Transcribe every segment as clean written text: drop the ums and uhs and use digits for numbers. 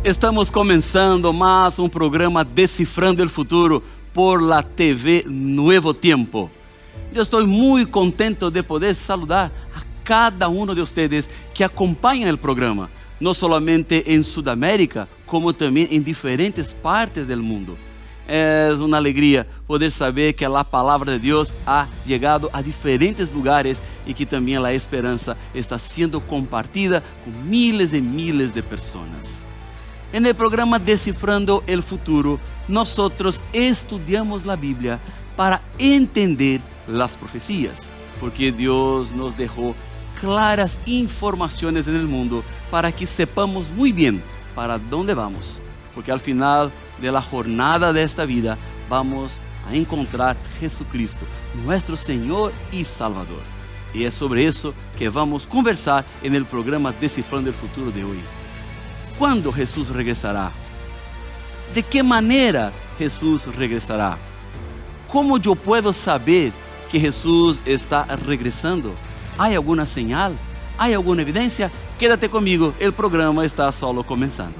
Estamos comenzando más un programa Descifrando el Futuro por la TV Nuevo Tiempo. Yo estoy muy contento de poder saludar a cada uno de ustedes que acompañan el programa, no solamente en Sudamérica, como también en diferentes partes del mundo. Es una alegría poder saber que la palabra de Dios ha llegado a diferentes lugares y que también la esperanza está siendo compartida con miles y miles de personas. En el programa Descifrando el Futuro, nosotros estudiamos la Biblia para entender las profecías, porque Dios nos dejó claras informaciones en el mundo para que sepamos muy bien para dónde vamos, porque al final de la jornada de esta vida vamos a encontrar Jesucristo, nuestro Señor y Salvador. Y es sobre eso que vamos a conversar en el programa Descifrando el Futuro de hoy. ¿Cuándo Jesús regresará? ¿De qué manera Jesús regresará? ¿Cómo yo puedo saber que Jesús está regresando? ¿Hay alguna señal? ¿Hay alguna evidencia? Quédate conmigo, el programa está solo comenzando.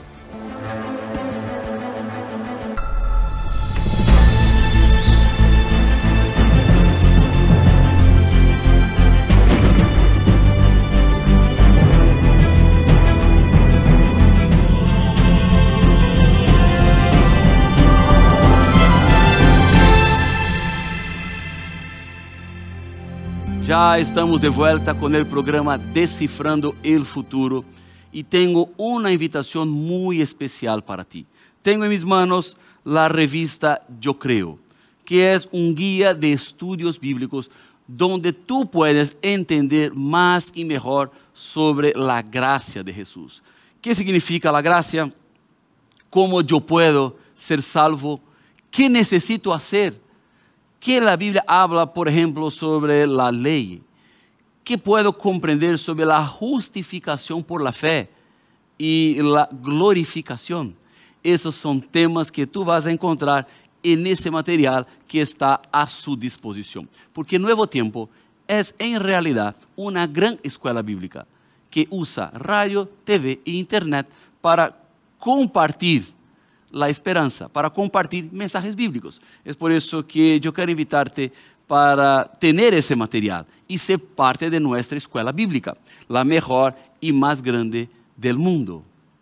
Ya estamos de vuelta con el programa Descifrando el Futuro y tengo una invitación muy especial para ti. Tengo en mis manos la revista Yo Creo, que es un guía de estudios bíblicos donde tú puedes entender más y mejor sobre la gracia de Jesús. ¿Qué significa la gracia? ¿Cómo yo puedo ser salvo? ¿Qué necesito hacer? ¿Qué la Biblia habla, por ejemplo, sobre la ley? ¿Qué puedo comprender sobre la justificación por la fe y la glorificación? Esos son temas que tú vas a encontrar en ese material que está a su disposición. Porque Nuevo Tiempo es en realidad una gran escuela bíblica que usa radio, TV e internet para compartir la esperanza, para compartir mensajes bíblicos. Es por eso que yo quiero invitarte para tener ese material y ser parte de nuestra escuela bíblica, la mejor y más grande del mundo.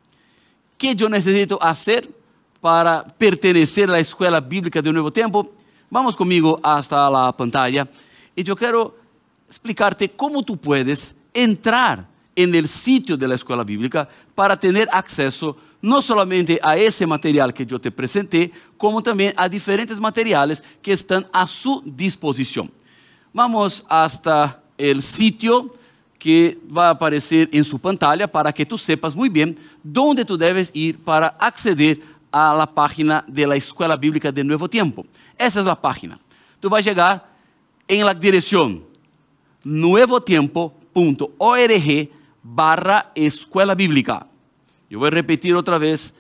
¿Qué yo necesito hacer para pertenecer a la escuela bíblica de Nuevo Tiempo? Vamos conmigo hasta la pantalla y yo quiero explicarte cómo tú puedes entrar en el sitio de la escuela bíblica para tener acceso no solamente a ese material que yo te presenté, como también a diferentes materiales que están a su disposición. Vamos hasta el sitio que va a aparecer en su pantalla para que tú sepas muy bien dónde tú debes ir para acceder a la página de la Escuela Bíblica de Nuevo Tiempo. Esa es la página. Tú vas a llegar en la dirección nuevotiempo.org/escuela bíblica. Yo voy a repetir otra vez,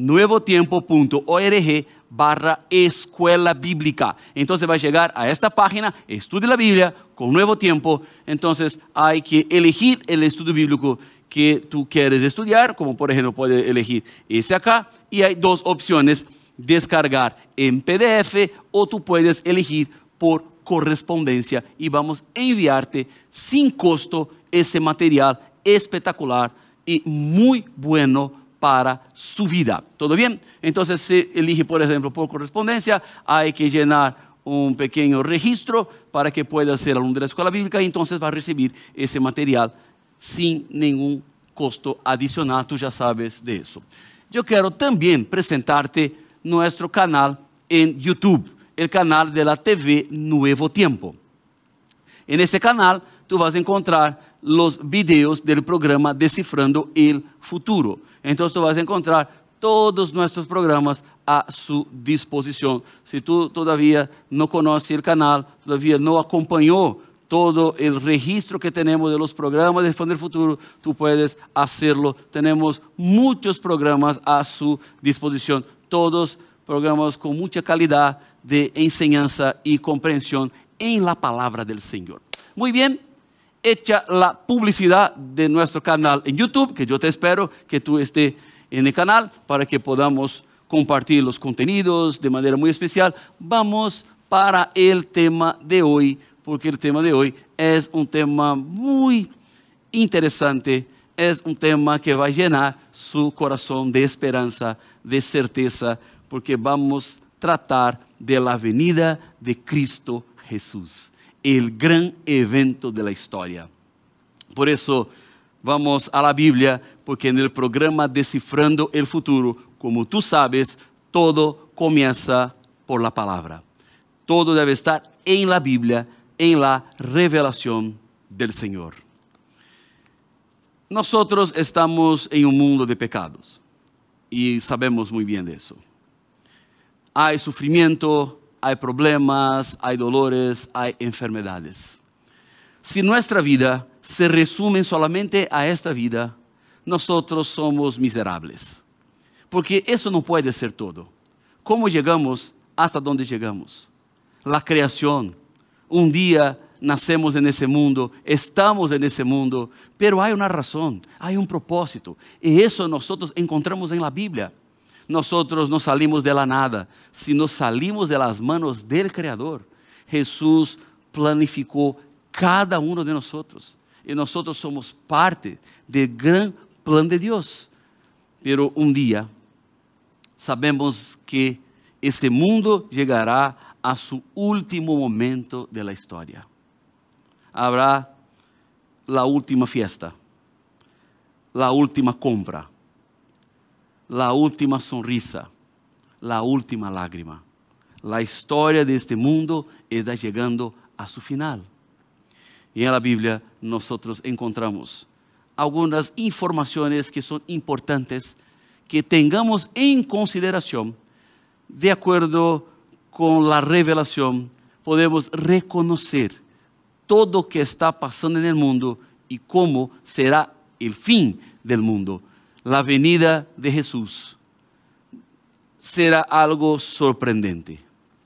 nuevotiempo.org/escuela bíblica. Entonces va a llegar a esta página, estudia la Biblia con Nuevo Tiempo. Entonces hay que elegir el estudio bíblico que tú quieres estudiar, como por ejemplo puedes elegir ese acá. Y hay dos opciones, descargar en PDF o tú puedes elegir por correspondencia y vamos a enviarte sin costo ese material espectacular y muy bueno para su vida. ¿Todo bien? Entonces, si elige, por ejemplo, por correspondencia, hay que llenar un pequeño registro para que pueda ser alumno de la escuela bíblica y entonces va a recibir ese material sin ningún costo adicional. Tú ya sabes de eso. Yo quiero también presentarte nuestro canal en YouTube, el canal de la TV Nuevo Tiempo. En ese canal tú vas a encontrar los videos del programa Descifrando el Futuro. Entonces tú vas a encontrar todos nuestros programas a su disposición. Si tú todavía no conoces el canal, todavía no acompañó todo el registro que tenemos de los programas de Descifrando el Futuro, tú puedes hacerlo. Tenemos muchos programas a su disposición, todos programas con mucha calidad de enseñanza y comprensión en la palabra del Señor. Muy bien. Hecha la publicidad de nuestro canal en YouTube, que yo te espero que tú estés en el canal para que podamos compartir los contenidos de manera muy especial. Vamos para el tema de hoy, porque el tema de hoy es un tema muy interesante, es un tema que va a llenar su corazón de esperanza, de certeza, porque vamos a tratar de la venida de Cristo Jesús, el gran evento de la historia. Por eso vamos a la Biblia, porque en el programa Descifrando el Futuro, como tú sabes, todo comienza por la palabra. Todo debe estar en la Biblia, en la revelación del Señor. Nosotros estamos en un mundo de pecados y sabemos muy bien de eso. Hay sufrimiento, hay problemas, hay dolores, hay enfermedades. Si nuestra vida se resume solamente a esta vida, nosotros somos miserables. Porque eso no puede ser todo. ¿Cómo llegamos hasta donde llegamos? La creación. Un día nacemos en ese mundo, estamos en ese mundo, pero hay una razón, hay un propósito. Y eso nosotros encontramos en la Biblia. Nosotros no salimos de la nada, sino salimos de las manos del Creador. Jesús planificó cada uno de nosotros. Y nosotros somos parte del gran plan de Dios. Pero un día sabemos que ese mundo llegará a su último momento de la historia. Habrá la última fiesta, la última compra, la última sonrisa, la última lágrima. La historia de este mundo está llegando a su final. Y en la Biblia nosotros encontramos algunas informaciones que son importantes que tengamos en consideración. De acuerdo con la revelación, podemos reconocer todo lo que está pasando en el mundo y cómo será el fin del mundo. La venida de Jesús será algo sorprendente.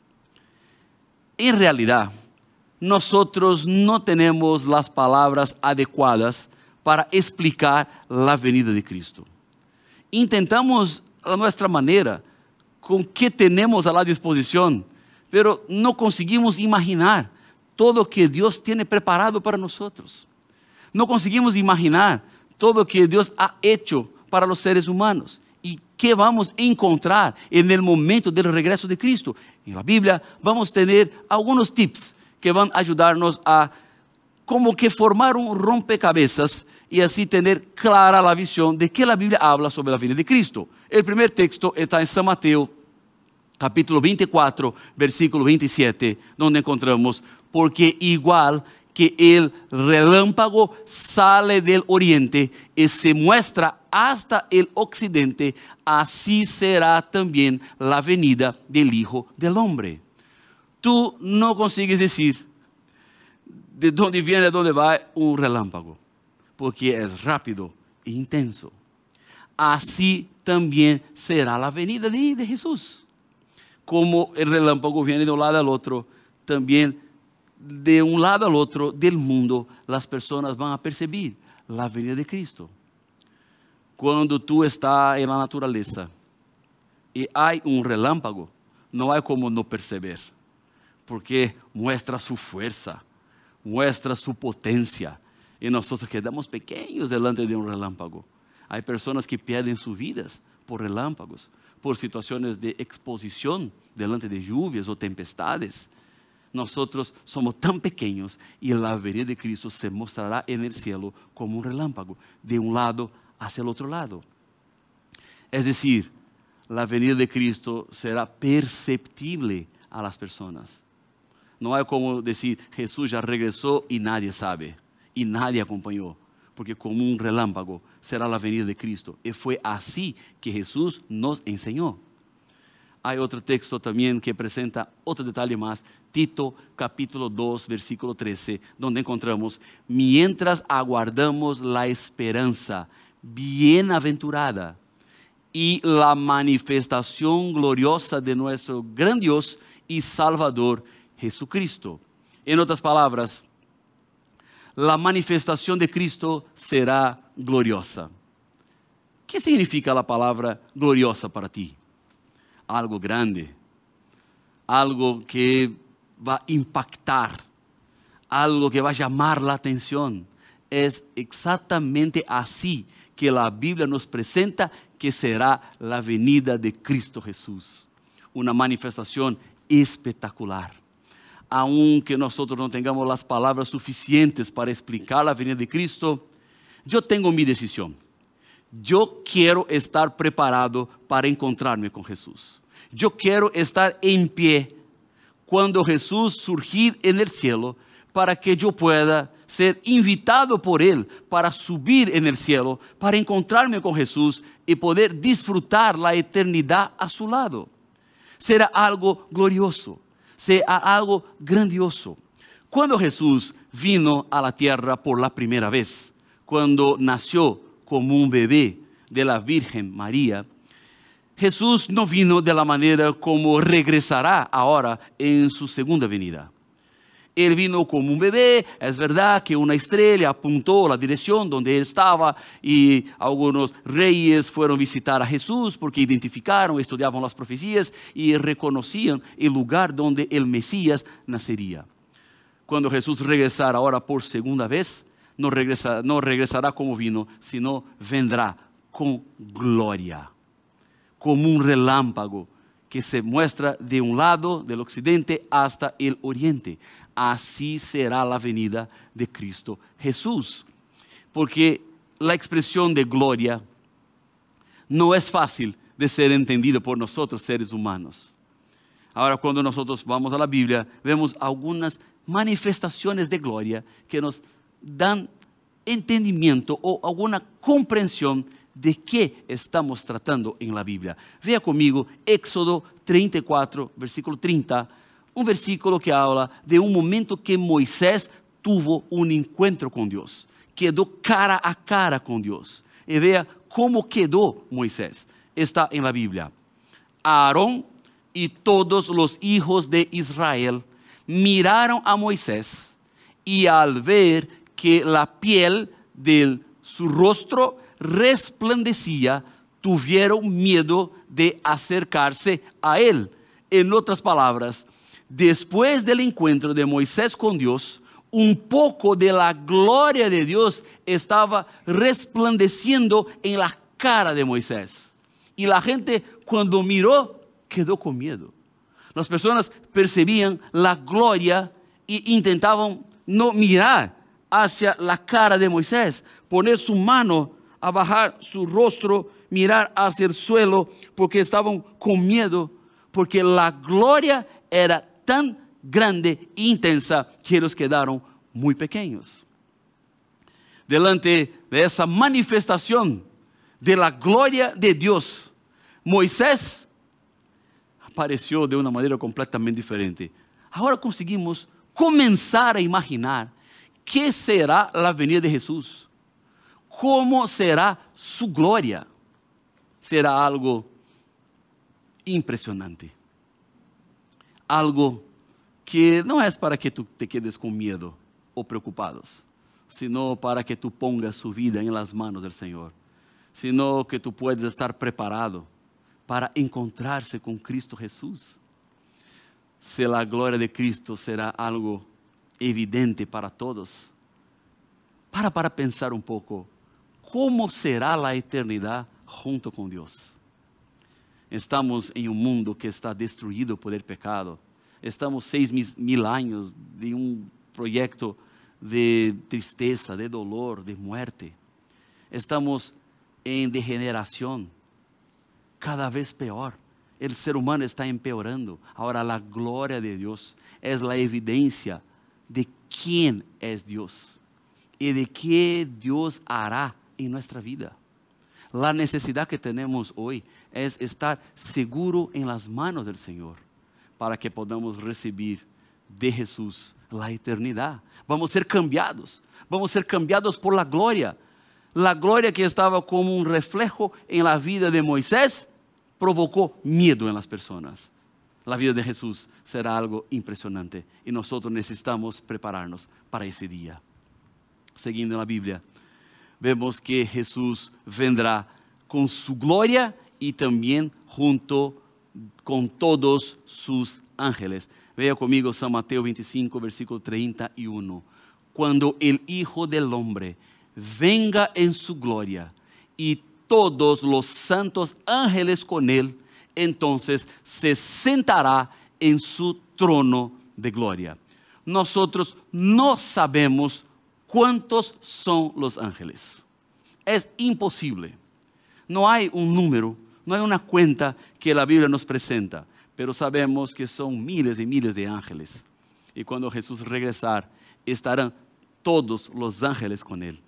En realidad, nosotros no tenemos las palabras adecuadas para explicar la venida de Cristo. Intentamos a nuestra manera, con que tenemos a la disposición, pero no conseguimos imaginar todo lo que Dios tiene preparado para nosotros. No conseguimos imaginar todo lo que Dios ha hecho para los seres humanos y qué vamos a encontrar en el momento del regreso de Cristo. En la Biblia vamos a tener algunos tips que van a ayudarnos a como que formar un rompecabezas y así tener clara la visión de que la Biblia habla sobre la venida de Cristo. El primer texto está en San Mateo, capítulo 24, versículo 27, donde encontramos: porque igual que el relámpago sale del oriente y se muestra hasta el occidente, así será también la venida del Hijo del Hombre. Tú no consigues decir de dónde viene, de dónde va un relámpago, porque es rápido e intenso. Así también será la venida de Jesús. Como el relámpago viene de un lado al otro, también de un lado al otro del mundo, las personas van a percibir la venida de Cristo. Cuando tú estás en la naturaleza y hay un relámpago, no hay como no perceber, porque muestra su fuerza, muestra su potencia, y nosotros quedamos pequeños delante de un relámpago. Hay personas que pierden sus vidas por relámpagos, por situaciones de exposición delante de lluvias o tempestades. Nosotros somos tan pequeños y la venida de Cristo se mostrará en el cielo como un relámpago, de un lado hacia el otro lado. Es decir, la venida de Cristo será perceptible a las personas. No hay como decir, Jesús ya regresó y nadie sabe, y nadie acompañó, porque como un relámpago será la venida de Cristo. Y fue así que Jesús nos enseñó. Hay otro texto también que presenta otro detalle más, Tito capítulo 2, versículo 13, donde encontramos: mientras aguardamos la esperanza bienaventurada y la manifestación gloriosa de nuestro gran Dios y Salvador Jesucristo. En otras palabras, la manifestación de Cristo será gloriosa. ¿Qué significa la palabra gloriosa para ti? Algo grande, algo que va a impactar, algo que va a llamar la atención. Es exactamente así que la Biblia nos presenta que será la venida de Cristo Jesús. Una manifestación espectacular. Aunque nosotros no tengamos las palabras suficientes para explicar la venida de Cristo, yo tengo mi decisión. Yo quiero estar preparado para encontrarme con Jesús. Yo quiero estar en pie cuando Jesús surgir en el cielo, para que yo pueda ser invitado por Él para subir en el cielo, para encontrarme con Jesús y poder disfrutar la eternidad a su lado. Será algo glorioso, será algo grandioso. Cuando Jesús vino a la tierra por la primera vez, cuando nació como un bebé de la Virgen María, Jesús no vino de la manera como regresará ahora en su segunda venida. Él vino como un bebé. Es verdad que una estrella apuntó la dirección donde él estaba y algunos reyes fueron a visitar a Jesús porque identificaron, estudiaban las profecías y reconocían el lugar donde el Mesías nacería. Cuando Jesús regresara ahora por segunda vez, no regresará como vino, sino vendrá con gloria, como un relámpago que se muestra de un lado del occidente hasta el oriente. Así será la venida de Cristo Jesús. Porque la expresión de gloria no es fácil de ser entendida por nosotros seres humanos. Ahora, cuando nosotros vamos a la Biblia, vemos algunas manifestaciones de gloria que nos dan entendimiento o alguna comprensión de qué estamos tratando en la Biblia. Vea conmigo Éxodo 34, versículo 30, un versículo que habla de un momento que Moisés tuvo un encuentro con Dios, quedó cara a cara con Dios. Y vea cómo quedó Moisés. Está en la Biblia. Aarón y todos los hijos de Israel miraron a Moisés y al ver que la piel de su rostro resplandecía, tuvieron miedo de acercarse a él. En otras palabras, después del encuentro de Moisés con Dios, un poco de la gloria de Dios estaba resplandeciendo en la cara de Moisés. Y la gente, cuando miró, quedó con miedo. Las personas percibían la gloria e intentaban no mirar hacia la cara de Moisés, poner su mano a bajar su rostro, mirar hacia el suelo, porque estaban con miedo, porque la gloria era tan grande e intensa que ellos quedaron muy pequeños. Delante de esa manifestación de la gloria de Dios, Moisés apareció de una manera completamente diferente. Ahora conseguimos comenzar a imaginar qué será la venida de Jesús. ¿Cómo será su gloria? Será algo impresionante. Algo que no es para que tú te quedes con miedo o preocupados, sino para que tú pongas su vida en las manos del Señor, sino que tú puedas estar preparado para encontrarse con Cristo Jesús. Si la gloria de Cristo será algo evidente para todos, para pensar un poco, ¿cómo será la eternidad junto con Dios? Estamos en un mundo que está destruido por el pecado. Estamos 6.000 años de un proyecto de tristeza, de dolor, de muerte. Estamos en degeneración, cada vez peor. El ser humano está empeorando. Ahora la gloria de Dios es la evidencia de quién es Dios y de qué Dios hará en nuestra vida. La necesidad que tenemos hoy es estar seguro en las manos del Señor para que podamos recibir de Jesús la eternidad. Vamos a ser cambiados por la gloria. La gloria que estaba como un reflejo en la vida de Moisés provocó miedo en las personas. La vida de Jesús será algo impresionante y nosotros necesitamos prepararnos para ese día. Siguiendo la Biblia, vemos que Jesús vendrá con su gloria y también junto con todos sus ángeles. Vea conmigo San Mateo 25, versículo 31. Cuando el Hijo del Hombre venga en su gloria y todos los santos ángeles con él, entonces se sentará en su trono de gloria. Nosotros no sabemos cuántos son los ángeles. Es imposible. No hay un número, no hay una cuenta que la Biblia nos presenta, pero sabemos que son miles y miles de ángeles. Y cuando Jesús regresar, estarán todos los ángeles con él.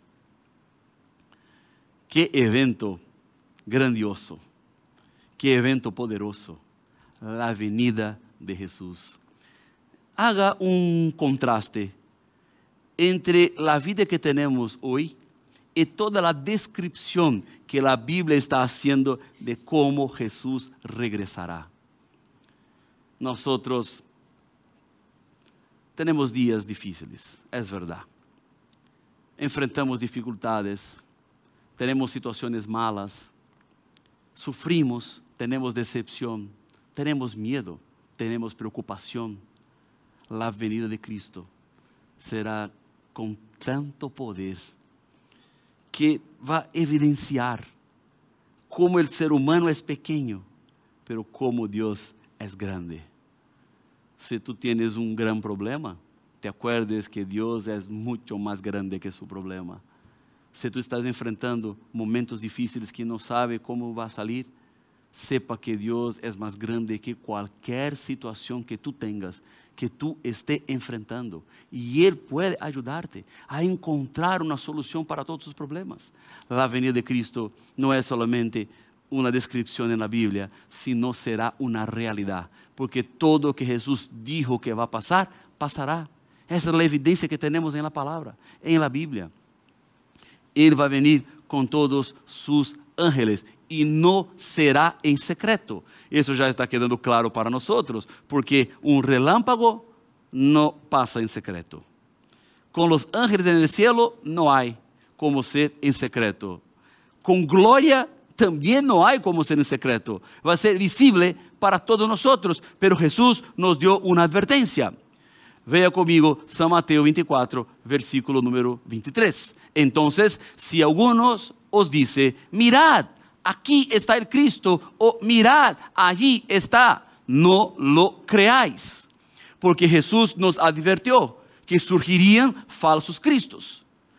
Qué evento grandioso, qué evento poderoso, la venida de Jesús. Haga un contraste entre la vida que tenemos hoy y toda la descripción que la Biblia está haciendo de cómo Jesús regresará. Nosotros tenemos días difíciles, es verdad. Enfrentamos dificultades, tenemos situaciones malas, sufrimos, tenemos decepción, tenemos miedo, tenemos preocupación. La venida de Cristo será con tanto poder que va a evidenciar cómo el ser humano es pequeño, pero cómo Dios es grande. Si tú tienes un gran problema, te acuerdes que Dios es mucho más grande que su problema. Si tú estás enfrentando momentos difíciles que no sabe cómo va a salir, sepa que Dios es más grande que cualquier situación que tú tengas, que tú estés enfrentando. Y Él puede ayudarte a encontrar una solución para todos tus problemas. La venida de Cristo no es solamente una descripción en la Biblia, sino será una realidad. Porque todo lo que Jesús dijo que va a pasar, pasará. Esa es la evidencia que tenemos en la palabra, en la Biblia. Él va a venir con todos sus ángeles y no será en secreto. Eso ya está quedando claro para nosotros, porque un relámpago no pasa en secreto. Con los ángeles en el cielo no hay como ser en secreto. Con gloria también no hay como ser en secreto. Va a ser visible para todos nosotros, pero Jesús nos dio una advertencia. Vea conmigo San Mateo 24, versículo número 23. Entonces, si algunos os dice, mirad, aquí está el Cristo, o mirad, allí está, no lo creáis. Porque Jesús nos advirtió que surgirían falsos cristos.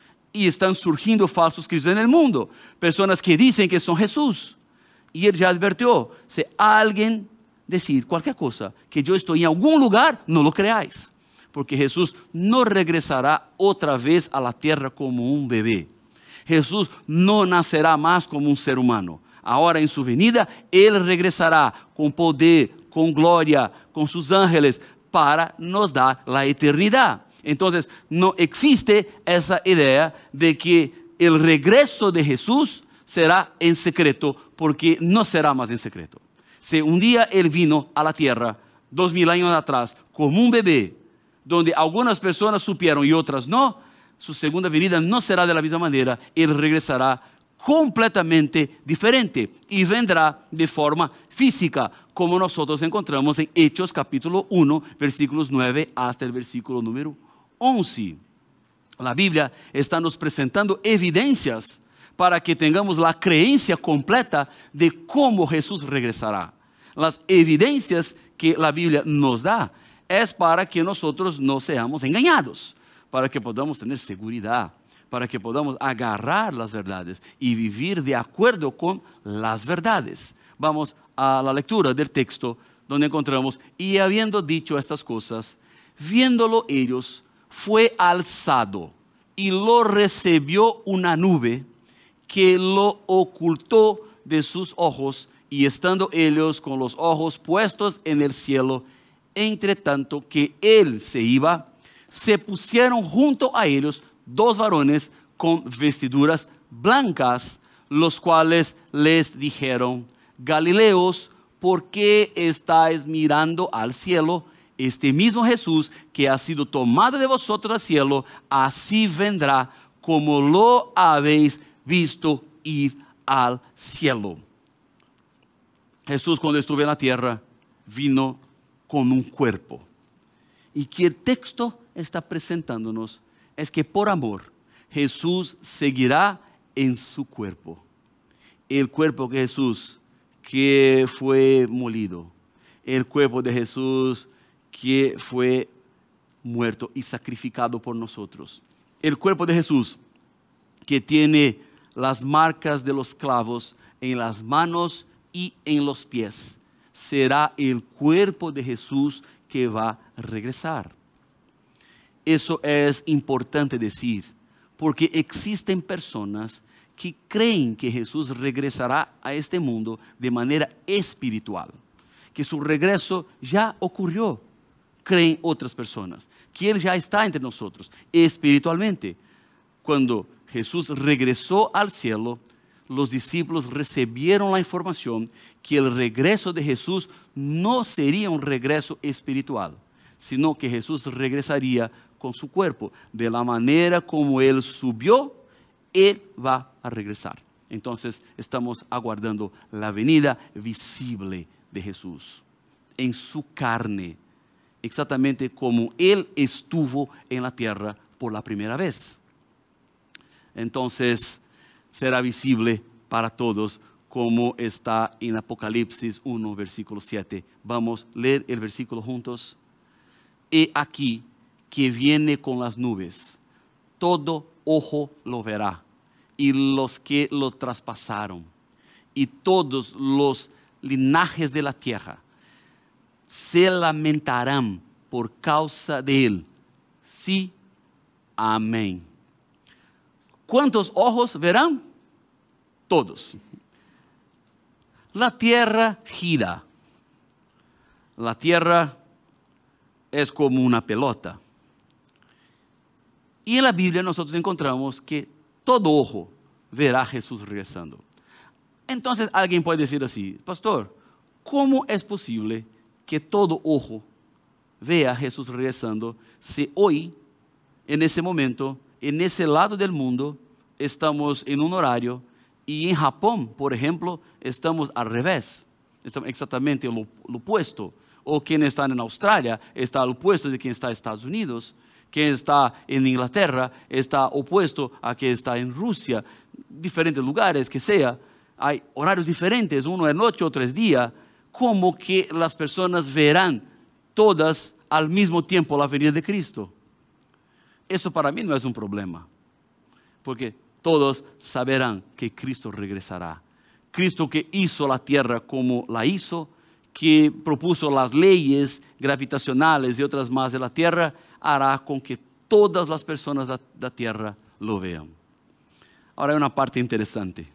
Y están surgiendo falsos cristos en el mundo. Personas que dicen que son Jesús. Y Él ya advirtió, si alguien decir cualquier cosa, que yo estoy en algún lugar, no lo creáis. Porque Jesús no regresará otra vez a la tierra como un bebé. Jesús no nacerá más como un ser humano. Ahora en su venida, Él regresará con poder, con gloria, con sus ángeles, para nos dar la eternidad. Entonces, no existe esa idea de que el regreso de Jesús será en secreto, porque no será más en secreto. Si un día Él vino a la tierra, 2000 años atrás, como un bebé, donde algunas personas supieron y otras no, su segunda venida no será de la misma manera. Él regresará completamente diferente y vendrá de forma física, como nosotros encontramos en Hechos capítulo 1, versículos 9 hasta el versículo número 11. La Biblia está nos presentando evidencias para que tengamos la creencia completa de cómo Jesús regresará. Las evidencias que la Biblia nos da es para que nosotros no seamos engañados, para que podamos tener seguridad, para que podamos agarrar las verdades y vivir de acuerdo con las verdades. Vamos a la lectura del texto donde encontramos, y habiendo dicho estas cosas, viéndolo ellos, fue alzado y lo recibió una nube que lo ocultó de sus ojos, y estando ellos con los ojos puestos en el cielo, entre tanto que él se iba, se pusieron junto a ellos 2 varones con vestiduras blancas, los cuales les dijeron, Galileos, ¿por qué estáis mirando al cielo? Este mismo Jesús que ha sido tomado de vosotros al cielo, así vendrá como lo habéis visto ir al cielo. Jesús, cuando estuvo en la tierra, vino con un cuerpo. Y que el texto está presentándonos es que por amor Jesús seguirá en su cuerpo. El cuerpo de Jesús que fue molido. El cuerpo de Jesús que fue muerto y sacrificado por nosotros. El cuerpo de Jesús que tiene las marcas de los clavos en las manos y en los pies. Será el cuerpo de Jesús que va a regresar. Eso es importante decir, porque existen personas que creen que Jesús regresará a este mundo de manera espiritual, que su regreso ya ocurrió. Creen otras personas, que Él ya está entre nosotros espiritualmente. Cuando Jesús regresó al cielo, los discípulos recibieron la información que el regreso de Jesús no sería un regreso espiritual, sino que Jesús regresaría con su cuerpo. De la manera como Él subió, Él va a regresar. Entonces estamos aguardando la venida visible de Jesús en su carne, exactamente como Él estuvo en la tierra por la primera vez. Entonces será visible para todos, como está en Apocalipsis 1, versículo 7. Vamos a leer el versículo juntos. He aquí que viene con las nubes, todo ojo lo verá, y los que lo traspasaron, y todos los linajes de la tierra se lamentarán por causa de él. Sí, amén. ¿Cuántos ojos verán? Todos. La tierra gira. La tierra es como una pelota. Y en la Biblia nosotros encontramos que todo ojo verá a Jesús regresando. Entonces alguien puede decir así: pastor, ¿cómo es posible que todo ojo vea a Jesús regresando si hoy, en ese momento, en ese lado del mundo, estamos en un horario y en Japón, por ejemplo, estamos al revés? Estamos exactamente lo opuesto. O quien está en Australia está al opuesto de quien está en Estados Unidos. Quien está en Inglaterra está opuesto a quien está en Rusia. Diferentes lugares que sea. Hay horarios diferentes, uno es noche, otro es día. ¿Cómo que las personas verán todas al mismo tiempo la venida de Cristo? Eso para mí no es un problema, porque todos saberán que Cristo regresará. Cristo que hizo la tierra como la hizo, que propuso las leyes gravitacionales y otras más de la tierra, hará con que todas las personas de la tierra lo vean. Ahora hay una parte interesante.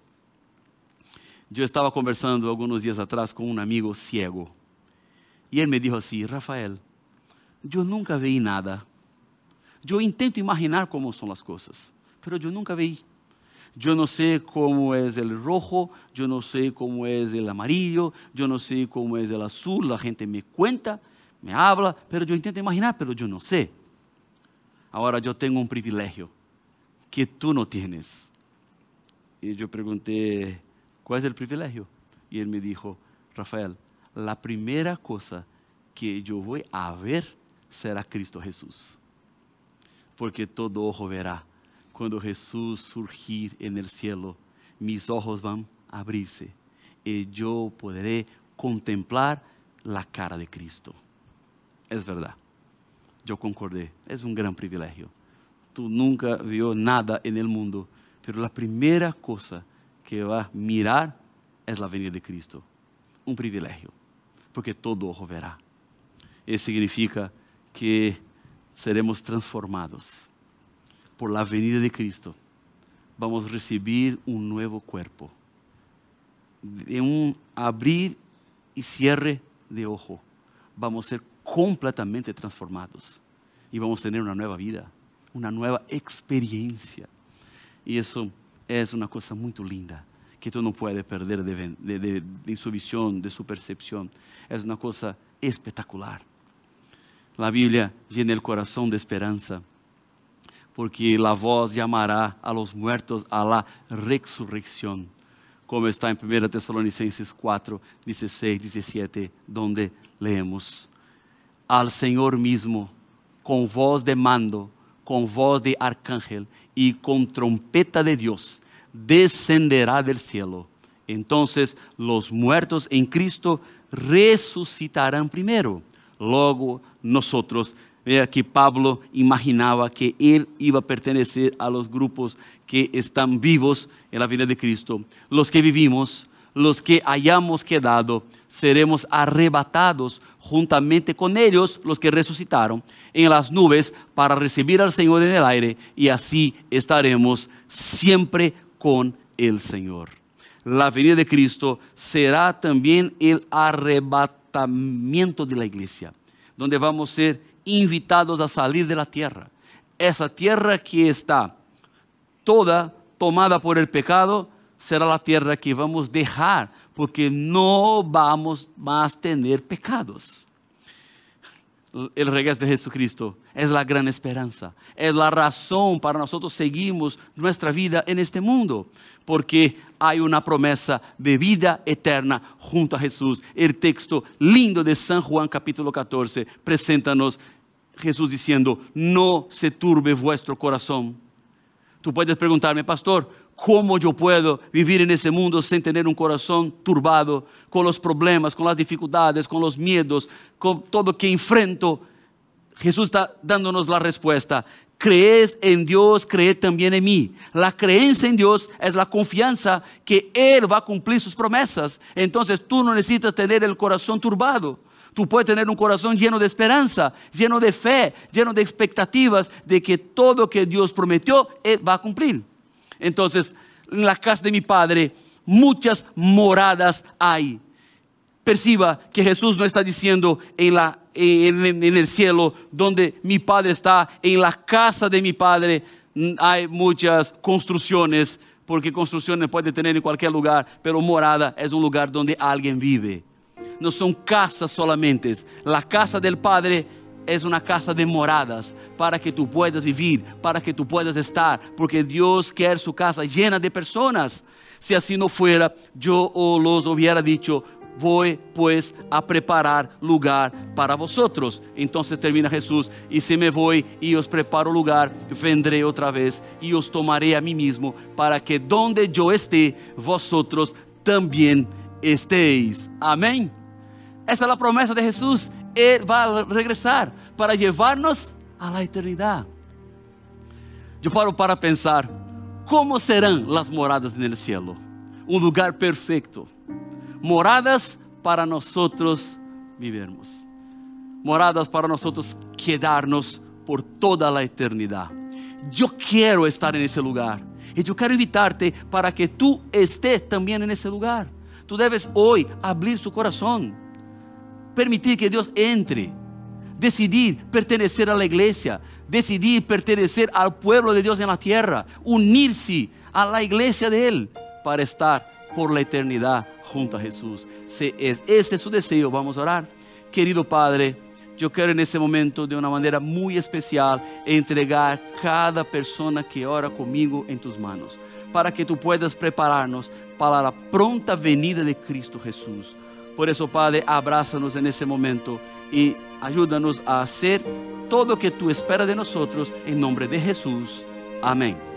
Yo estaba conversando algunos días atrás con un amigo ciego, y él me dijo así: Rafael, yo nunca vi nada. Yo intento imaginar cómo son las cosas, pero yo nunca vi. Yo no sé cómo es el rojo, yo no sé cómo es el amarillo, yo no sé cómo es el azul. La gente me cuenta, me habla, pero yo intento imaginar, pero yo no sé. Ahora yo tengo un privilegio que tú no tienes. Y yo pregunté: ¿cuál es el privilegio? Y él me dijo: Rafael, la primera cosa que yo voy a ver será Cristo Jesús. Porque todo ojo verá. Cuando Jesús surgir en el cielo, mis ojos van a abrirse y yo podré contemplar la cara de Cristo. Es verdad, yo concordé, es un gran privilegio. Tú nunca vio nada en el mundo, pero la primera cosa que va a mirar es la venida de Cristo. Un privilegio, porque todo ojo verá. Eso significa que seremos transformados. Por la venida de Cristo, vamos a recibir un nuevo cuerpo. En un abrir y cierre de ojo, vamos a ser completamente transformados. Y vamos a tener una nueva vida, una nueva experiencia. Y eso es una cosa muy linda, que tú no puedes perder de su visión, de su percepción. Es una cosa espectacular. La Biblia llena el corazón de esperanza, porque la voz llamará a los muertos a la resurrección, como está en 1 Tesalonicenses 4, 16, 17, donde leemos: al Señor mismo, con voz de mando, con voz de arcángel y con trompeta de Dios, descenderá del cielo. Entonces los muertos en Cristo resucitarán primero. Luego nosotros, vea que Pablo imaginaba que él iba a pertenecer a los grupos que están vivos en la vida de Cristo. Los que vivimos, los que hayamos quedado, seremos arrebatados juntamente con ellos, los que resucitaron, en las nubes para recibir al Señor en el aire, y así estaremos siempre con el Señor. La venida de Cristo será también el arrebatamiento de la iglesia, donde vamos a ser invitados a salir de la tierra. Esa tierra que está toda tomada por el pecado será la tierra que vamos a dejar, porque no vamos más a tener pecados. El regreso de Jesucristo es la gran esperanza, es la razón para nosotros seguirmos nuestra vida en este mundo, porque hay una promesa de vida eterna junto a Jesús. El texto lindo de San Juan capítulo 14 preséntanos Jesús diciendo: no se turbe vuestro corazón. Tú puedes preguntarme: pastor, ¿cómo yo puedo vivir en ese mundo sin tener un corazón turbado, con los problemas, con las dificultades, con los miedos, con todo que enfrento? Jesús está dándonos la respuesta: crees en Dios, creed también en mí. La creencia en Dios es la confianza que Él va a cumplir sus promesas. Entonces tú no necesitas tener el corazón turbado. Tú puedes tener un corazón lleno de esperanza, lleno de fe, lleno de expectativas de que todo que Dios prometió, Él va a cumplir. Entonces, en la casa de mi Padre muchas moradas hay. Perciba que Jesús no está diciendo en el cielo donde mi Padre está, en la casa de mi Padre hay muchas construcciones, porque construcciones puede tener en cualquier lugar, pero morada es un lugar donde alguien vive. No son casas solamente. La casa del Padre es una casa de moradas para que tú puedas vivir, para que tú puedas estar, porque Dios quiere su casa llena de personas. Si así no fuera, yo os hubiera dicho: voy pues a preparar lugar para vosotros. Entonces termina Jesús: y si me voy y os preparo lugar, vendré otra vez y os tomaré a mí mismo, para que donde yo esté, vosotros también estéis. Amén. Esa es la promesa de Jesús. Él va a regresar para llevarnos a la eternidad. Yo paro para pensar: ¿cómo serán las moradas en el cielo? Un lugar perfecto. Moradas para nosotros vivirmos. Moradas para nosotros quedarnos por toda la eternidad. Yo quiero estar en ese lugar. Y yo quiero invitarte para que tú estés también en ese lugar. Tú debes hoy abrir su corazón. Permitir que Dios entre, decidir pertenecer a la iglesia, decidir pertenecer al pueblo de Dios en la tierra, unirse a la iglesia de Él para estar por la eternidad junto a Jesús. Si ese es su deseo, vamos a orar. Querido Padre, yo quiero en este momento de una manera muy especial entregar cada persona que ora conmigo en tus manos, para que tú puedas prepararnos para la pronta venida de Cristo Jesús. Por eso, Padre, abrázanos en ese momento y ayúdanos a hacer todo lo que tú esperas de nosotros en nombre de Jesús. Amén.